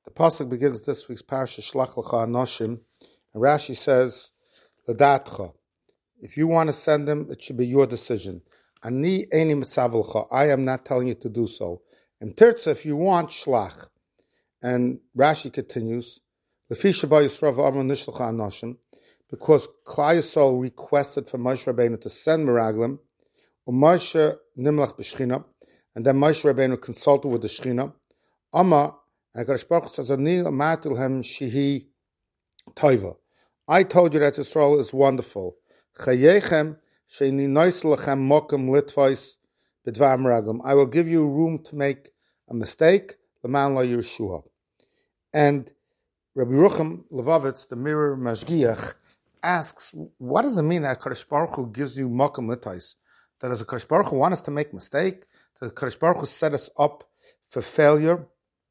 The pasuk begins this week's parasha Shlach Lecha Anoshim, and Rashi says, "L'datcha." If you want to send them, it should be your decision. Ani eini mitzav lecha. I am not telling you to do so. And tirtza, if you want, shlach. And Rashi continues, "Lefi sheba Yisrael v'amar nishlecha anoshim," because Klal Yisrael requested for Moshe Rabbeinu to send Meraglim, Moshe nimlach b'shchina, and then Moshe Rabbeinu consulted with the Shechina. Amma, and HaKadosh Baruch Hu says, "Ani amartu lehem shehi toiva." I told you that Yisrael is wonderful. Chayechem sheini nois lechem mokem litvos b'dvar Meraglim. I will give you room to make a mistake, l'man lo Yeshua. And Rabbi Rucham Levovitz, the Mirror Mashgiach, asks, what does it mean that HaKadosh Baruch Hu gives you mokem litvos? That does HaKadosh Baruch Hu want us to make a mistake? Does HaKadosh Baruch Hu set us up for failure?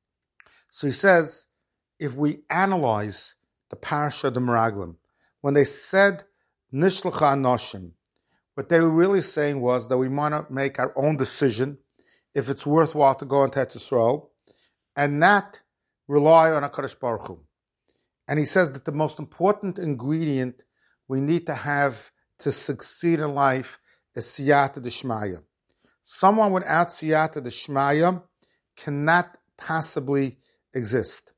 So he says, if we analyze the parasha of the Meraglim, when they said Nishlecha Anoshim, what they were really saying was that we want to make our own decision if it's worthwhile to go into Eretz Yisrael and not rely on HaKadosh Baruch Hu. And he says that the most important ingredient we need to have to succeed in life is Siyata D'Shmaya. Someone without Siyata D'Shmaya cannot possibly exist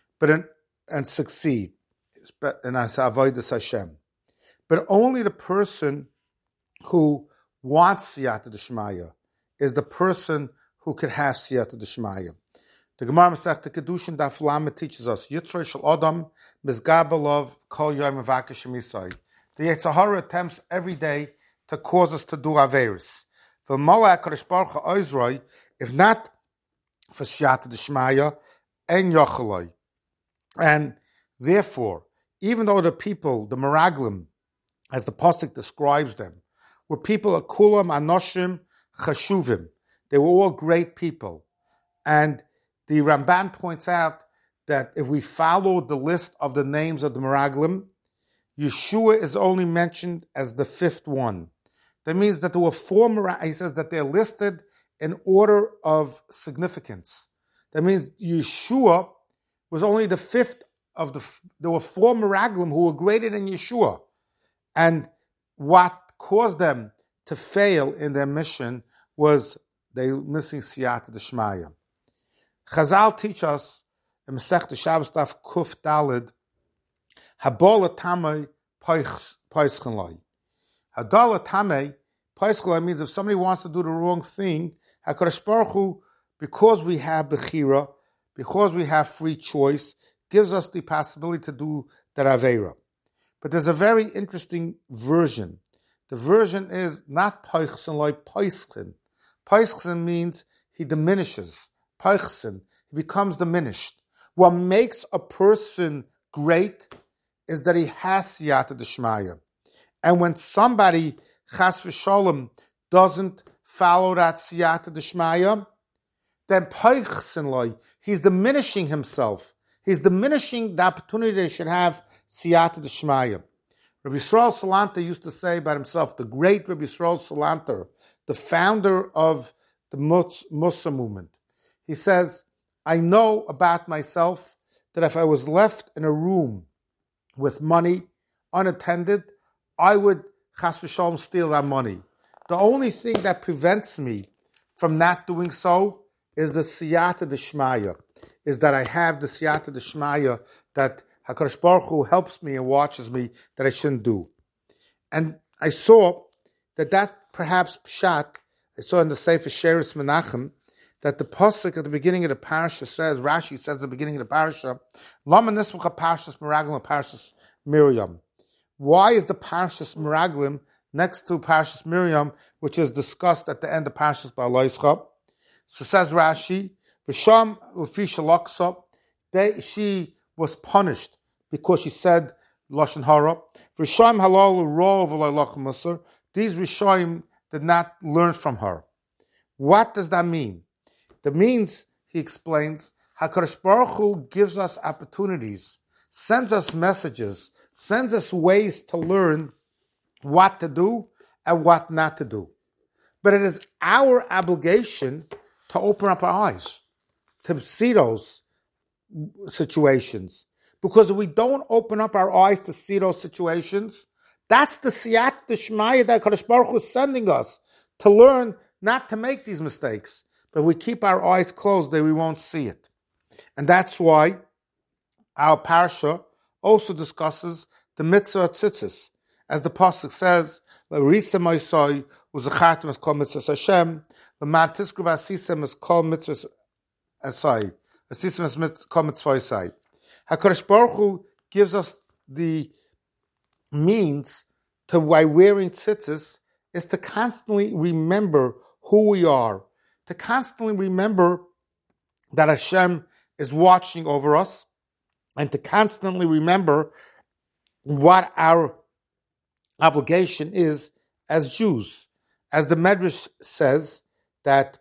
and succeed in Avodas Hashem. But only the person who wants Siyata D'Shmaya is the person who could have Siyata D'Shmaya. The Gemara Masechta Kedushin Daf Lamed teaches us, Yitzray Shel Adam Mizgar B'Lov Kol Yom Mevakesh Misai. The Yetzer Hara attempts every day to cause us to do Averis. V'Mola HaKadosh Baruch Hu Oizroi, if not for Siyata D'Shmaya, En Yochaloi. And therefore, even though the people, the Meraglim, as the pasuk describes them, were people of Kulam Anoshim Chashuvim. They were all great people. And the Ramban points out that if we follow the list of the names of the Meraglim, Yeshua is only mentioned as the fifth one. That means that there were four, he says that they're listed in order of significance. That means Yeshua was only the fifth of there were four Meraglim who were greater than Yeshua. And what caused them to fail in their mission was they missing Siyata D'Shmaya. Chazal teach us in Masechta Shabbos Daf Kuf Dalid, Habol Tamei Peischen Loi. Hadol Tamei Peischen Loi means if somebody wants to do the wrong thing, HaKadosh Baruch Hu, because we have Bechira, because we have free choice, gives us the possibility to do that Aveira. But there's a very interesting version. The version is not Peichen like Peichen. Peichen means he diminishes. Peichen, he becomes diminished. What makes a person great is that he has Siyata D'Shmaya. And when somebody, Chas v'Sholem, doesn't follow that Siyata D'Shmaya, then Peichen like, he's diminishing himself. He's diminishing the opportunity they should have Siyata D'Shmaya. Rabbi Yisrael Salanter used to say about himself, the great Rabbi Yisrael Salanter, the founder of the Mussar movement. He says, I know about myself that if I was left in a room with money, unattended, I would, chas v'shalom, steal that money. The only thing that prevents me from not doing so is the Siyata D'Shmaya, is that I have the Siyata D'Shmaya that HaKadosh Baruch Hu helps me and watches me that I shouldn't do. And I saw that perhaps pshat, I saw in the Sefer Sheres Menachem, that the pasuk at the beginning of the parasha says, Rashi says at the beginning of the parasha, Lama nismucha parashas Meraglim parashas Miriam. Why is the parashas Meraglim next to parashas Miriam, which is discussed at the end of parashas Ba'aloischa? So says Rashi, V'sham l'fi shalaksa, she was punished because she said Lashon Hara. V'sham halal rov v'loylach musar. These Rishonim did not learn from her. What does that mean? That means, he explains, HaKadosh Baruch Hu gives us opportunities, sends us messages, sends us ways to learn what to do and what not to do. But it is our obligation to open up our eyes, to see those situations. Because if we don't open up our eyes to see those situations, that's the siyat d'shmaya that Kadosh Baruch Hu is sending us to learn not to make these mistakes. But if we keep our eyes closed, then we won't see it. And that's why our parsha also discusses the mitzvah of tzitzis. As the pasuk says, "L'risa ma'isai u'zachartem es kol mitzvahs Hashem, l'man tizkru v'asisem es kol mitzvahs asai, asisem es kol mitzvah asai." HaKadosh Baruch Hu gives us the means to, by wearing tzitzis, is to constantly remember who we are, to constantly remember that Hashem is watching over us, and to constantly remember what our obligation is as Jews. As the Medrash says, that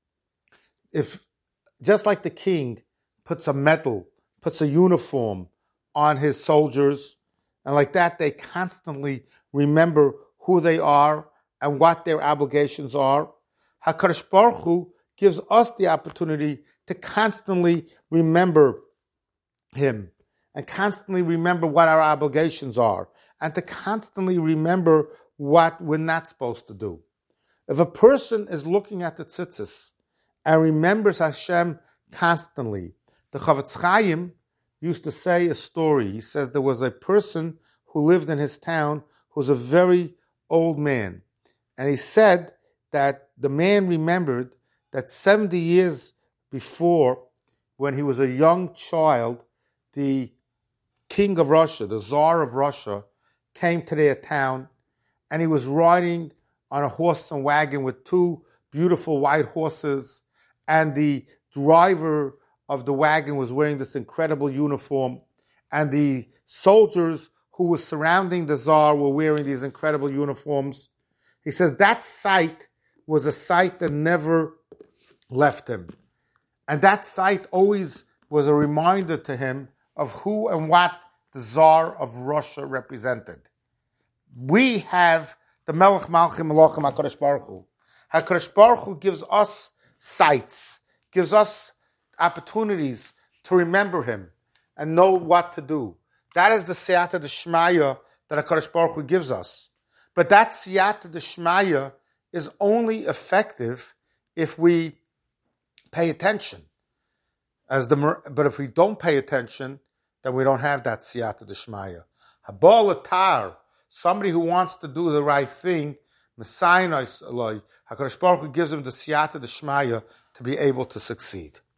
if, just like the king puts a medal, puts a uniform on his soldiers, and like that they constantly remember who they are and what their obligations are, HaKadosh Baruch Hu gives us the opportunity to constantly remember Him, and constantly remember what our obligations are, and to constantly remember what we're not supposed to do. If a person is looking at the tzitzis and remembers Hashem constantly, the Chavetz Chaim used to say a story. He says there was a person who lived in his town who was a very old man. And he said that the man remembered that 70 years before, when he was a young child, the king of Russia, the Tsar of Russia, came to their town, and he was riding on a horse and wagon with two beautiful white horses, and the driver of the wagon was wearing this incredible uniform, and the soldiers who were surrounding the Tsar were wearing these incredible uniforms. He says that sight was a sight that never left him. And that sight always was a reminder to him of who and what the Tsar of Russia represented. We have the Melech Malchim Malachim HaKadosh Baruch Hu. HaKadosh Baruch Hu gives us sights, gives us opportunities to remember Him and know what to do. That is the Siyata D'Shmaya that HaKadosh Baruch Hu gives us. But that Siyata D'Shmaya is only effective if we pay attention. But if we don't pay attention, then we don't have that Siyata D'Shmaya. Habal Atar, somebody who wants to do the right thing, Messiah, HaKadosh Baruch Hu gives him the Siyata D'Shmaya to be able to succeed.